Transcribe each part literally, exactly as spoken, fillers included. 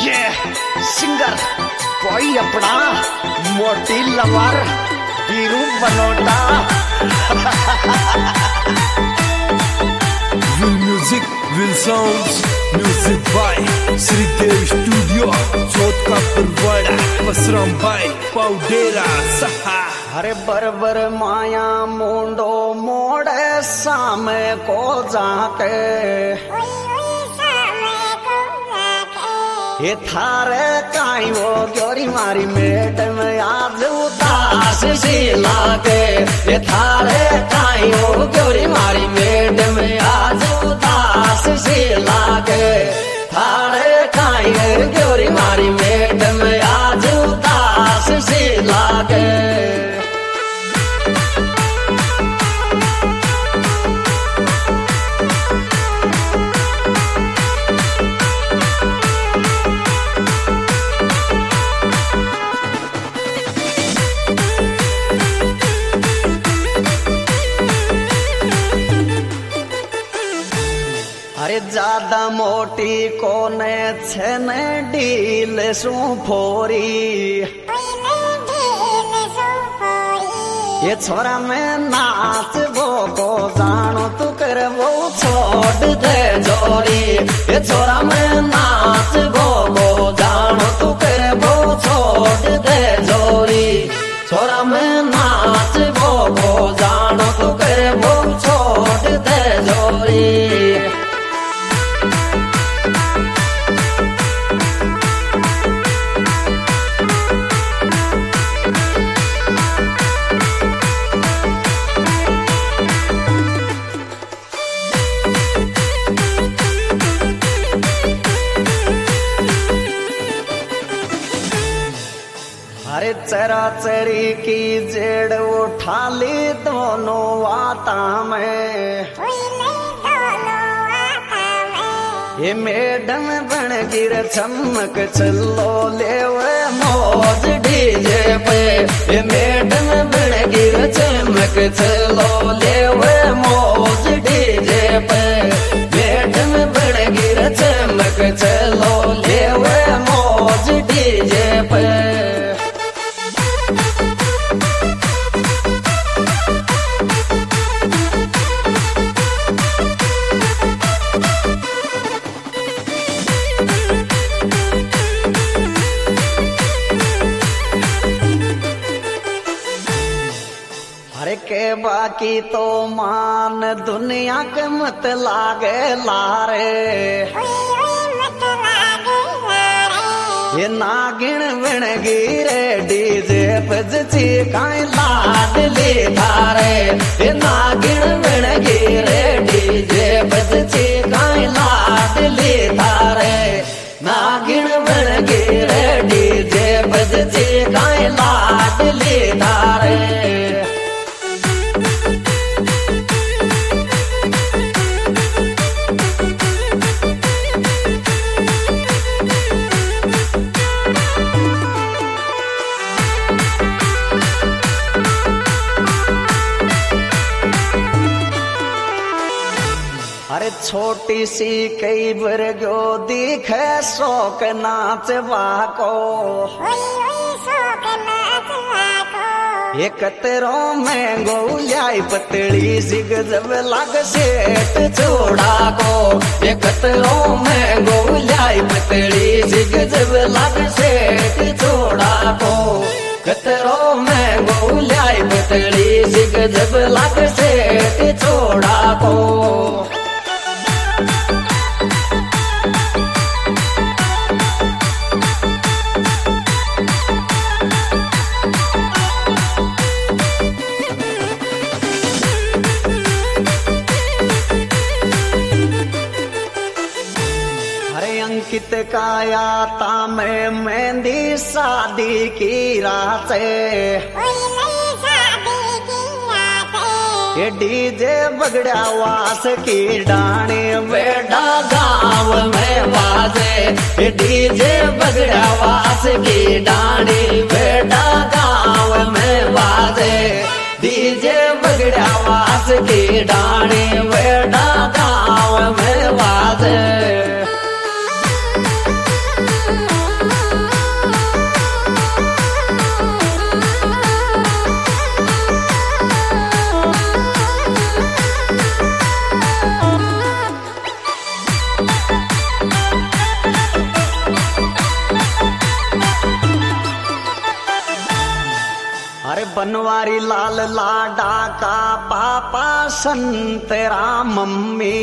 ये सिंगर कोई अपना मोटी lover Viru Banota. Will music, will sounds, music by Sridev Studio, Chhotka Purwada, Pasram by Paudera Saha। अरे बरबर माया मुंडो मोड़े सामे को जाके, ये थारे काई वो गोरी मारी मैडम आज उदास सी लागे। ये थारे काई वो गोरी मारी मैडम आज उदास सी लागे। थारे काई गोरी मारी मैडम आज उदास सी लागे। अरे ज्यादा मोटी कोने छने डील सू फोरी। ये छोरा में नाच वो को जानो तू कर वो छोड़ दे जोरी। ये छोरा में नाच वो को जानो तू कर वो छोड़ दे जोरी। छोरा में नाच वो को जानो तू कर वो छोड़ दे जोरी। अरे चरा चरी की जेड़ उठा ली दोनों वाता में। ये मैडम बन गिर चमक चलो ले मौज डीजे पे। ये मैडम बन गिर चमक चलो ले मौज डीजे पे। मैडम बन गिर चमक चलो ले मौज डीजे पे। अरे के बाकी तो मान दुनिया के मत लागे लारे। ये नागिन बन गिरे डीजे बजची काई लाडली थारे। ये नागिन बन गिरे डीजे बजची काई लाडली थारे। नागिन बन गिरे डीजे बजची काई लाडली थारे। अरे छोटी सी कई बरगो दिखे शौक नाच वाको। एक तेरो में गोलियाई पतली सी गजब लग सेठ छोड़ा को। एक तेरो में गोलियाई पतली सी गजब लग सेठ छोड़ा को। कतरो में गोलियाई पतली सी गजब लग सेठ छोड़ा को। अंकित काया तामे मेहंदी शादी की रात। ये डीजे बगड़ा वास की डाणी बेड़ा गाँव में बाजे। ये डीजे बगड़ा वास की डाणी बेड़ा गाँव में बाजे। डीजे बगड़ा वास की डाणी बेड़ा गाँव में बाजे। बनवारी लाल लाडा का पापा संत राम मम्मी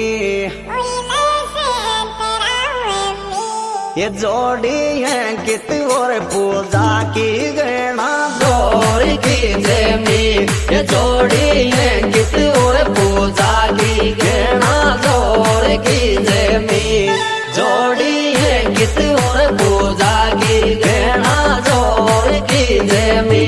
ये जोड़ी है कित और पूजा की गणा जोर की जमी ये जोड़ी है कित और पूजा की गणा जोर की जमी जोड़ी है कित और पूजा की गणा जोर की जमी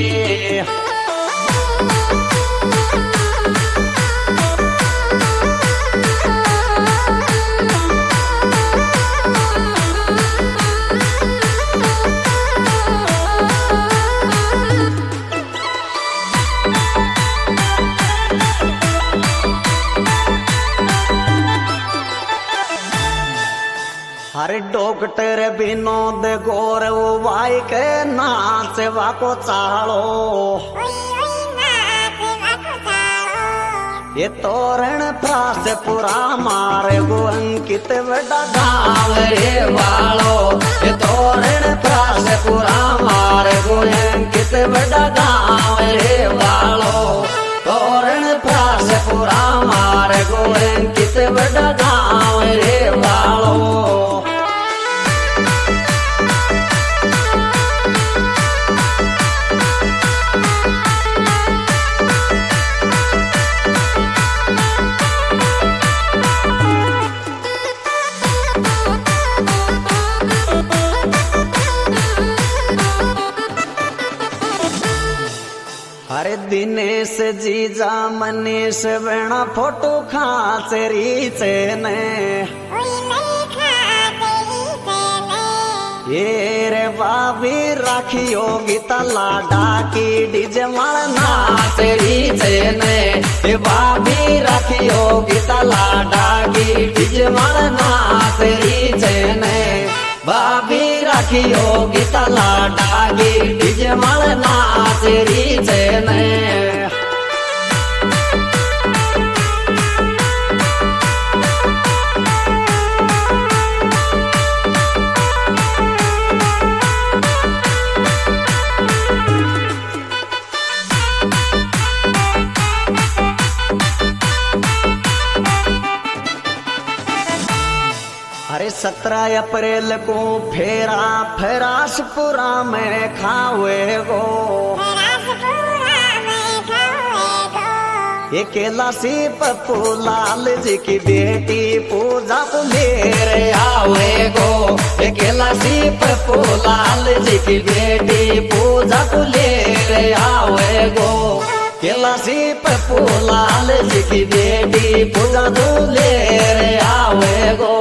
हर डॉक्टर विनोद गौरव वाई के नाच वाको चालो ये तोरण प्रास पुरा मारे गो अंकित बड़ा गाँव रे वालो ये तोरण प्रास पुरा मारे गो अंकित बड़ा गाँव रे वालो तोरण प्रास पुरा मारे गो अंकित बड़ा गाँव रे वालो अरे दिनेश जीजा मनीष बेना फोटो खास रीचे ने ये रे बाबी राखियो गीता लाडा की डीजे माल नाच रीचे ने ये बाबी राखियो गीता लाडा की डीजे माल नाच रीचे ने बाबी राखियो गीता लाडा की डीजे माल नाच रीचे ने अरे सत्रह अप्रैल को फेरा फरासपुरा में खावे गो ये कैलाशी पप्पू लाल जी की बेटी पूजा को ले रे आवे गो ये कैलाशी पप्पू लाल जी की बेटी पूजा को ले रे आवे गो कैलाशी पप्पू लाल जी की बेटी पूजा को ले रे आवे गो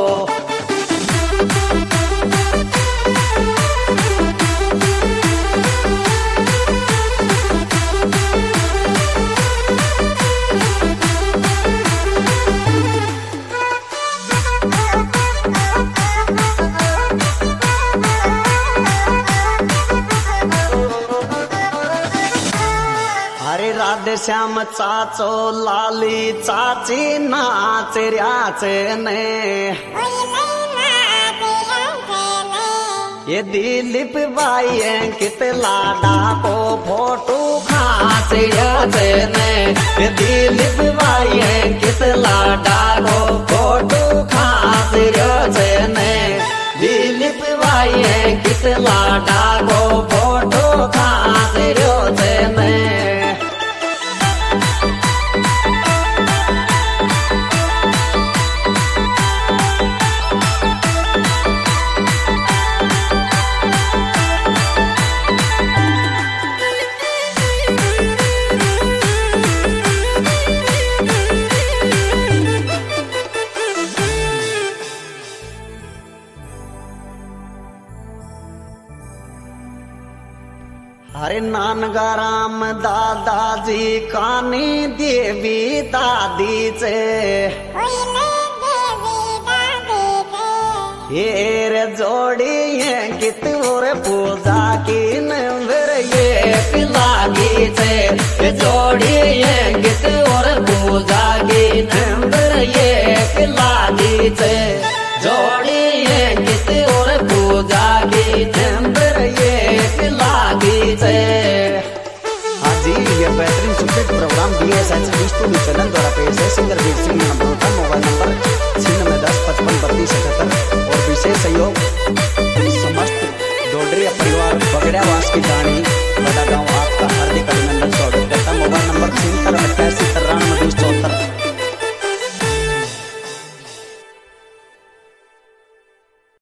अरे राधे श्याम चाचो लाली चाची नाच रयाचे ने ये दिलीप भाई अंकित लाडा को फोटो खास रयाचे ने ये दिलीप भाई अंकित लाडा को फोटो खास रयाचे ने दिलीप भाई अंकित लाडा को फोटो खास रयाचे ने अरे नानगाराम दादाजी कानी देवी दादी चे ये रे जोड़ी है कित और पूजा की नंबर ये लागी चे ये जोड़ी है कित और पूजा की नंबर ये लागी चे जोड़ी है कित और पूजा की नंबर ये लागी चे music programme B S H D studio चलन द्वारा पेश है सिंगर वीर सिंह